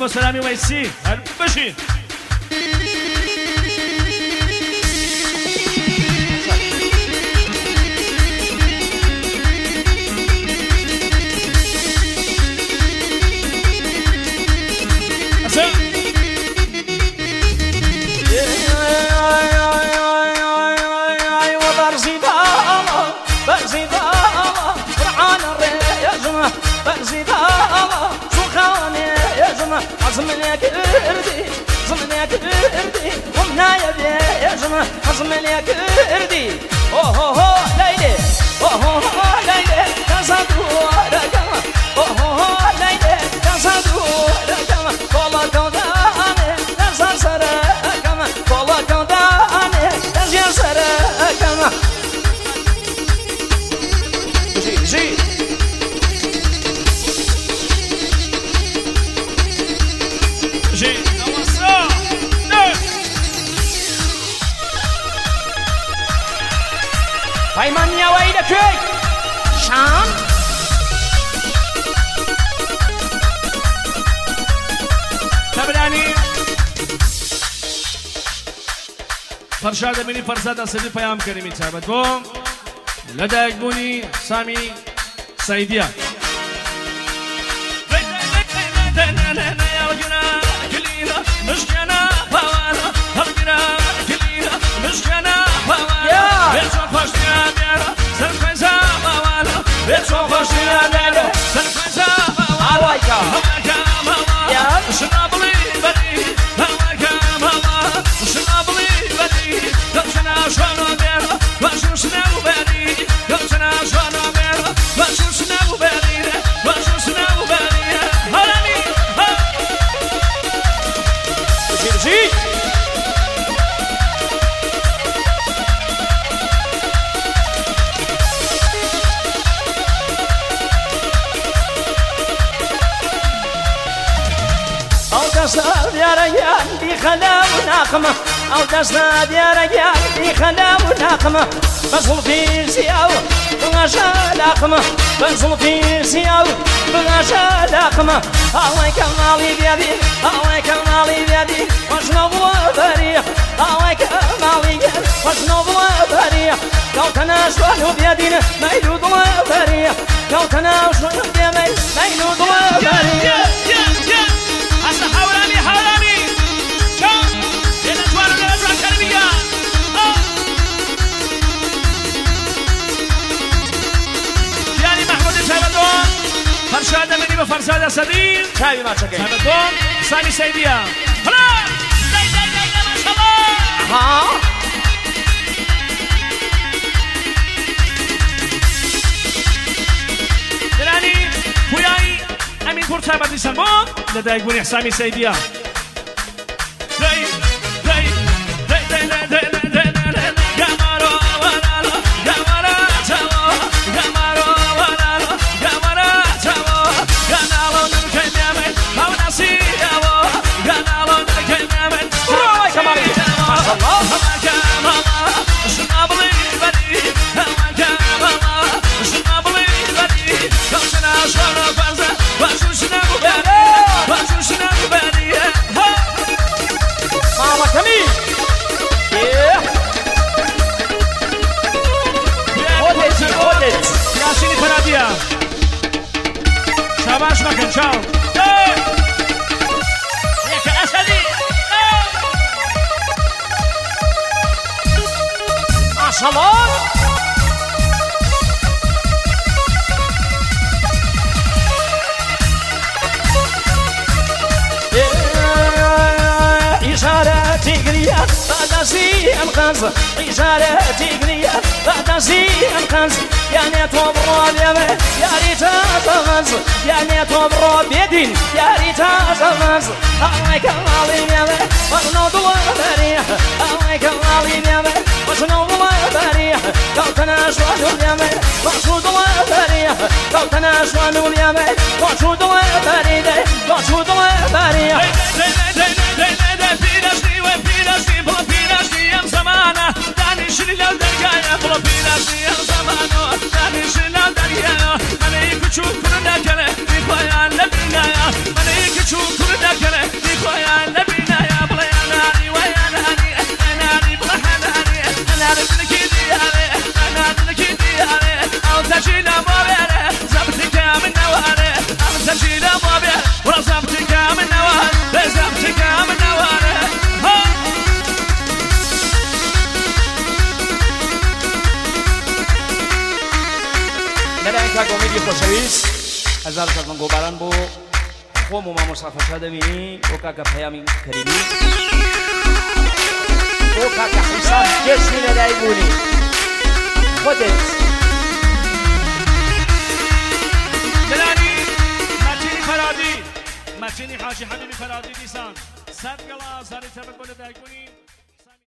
با سلامی ویسی هر بشین زمنك اردي زمنك اردي ومنا يا زمان زمنك اردي اوه اوه ليلي اوه اوه ليلي كسدوا رقم اوه اوه ليلي كسدوا رقم والله كوداني كسر رقم والله كوداني كسر رقم جي Payman yavayı da köy Şam تبرانی فرشاد منی فرزاد سری پیام کردیم چابت بوم لدایک بونی سامی سعیدیا خلا وناقمة أو دسنا ديارك في خلا وناقمة بصل في سياو بغاشا لاقمة بصل في سياو بغاشا لاقمة الله كمالي بيدي الله كمالي بيدي وشنو بريح الله كمالي بيدي وشنو بريح كوتنا شوالو بيدينا ميلود بريح كوتنا شوالو بيدينا ميلود بريح هسه حولاني حولاني يعني محمود شابدون فرشاد مني بفرشاد سديد شايبي ما تشكي شابدون سامي سيديا خلاص لا ما شاء الله ها يعني وياي امين بور شابدي سلمون لدايك بني سامي سيديا شاباش مكان شاو ياك أسدي عصلات إشارة تجري بعد سيم خمس إشارة تجري بعد سيم خمس يعني تبرد يا ريت تغز يعني تبرد بيدين يا ريت تغز الله كمالي يا وشنو بريح الله كمالي يا وشنو بريح كوتنا شوالو يا وشنو بريح كوتنا شوالو يا وشنو بريح وشنو بريح Çukur da kere, bir bayan da dünyaya, bana iki çukur da kere. امیدی خوشویست هزار سال من گوباران بو خۆم و مامۆستا دەبینی بۆ کاکە پەیامی کەریمی بۆ کاکە حیسام جێشتی لەدای بوونی خۆدت جلانی مەتینی فەرادی مەتینی حاجی حەبیبی فەرادی دیسان سەرگەڵا زاری تەبەت بۆ لەدایک بوونی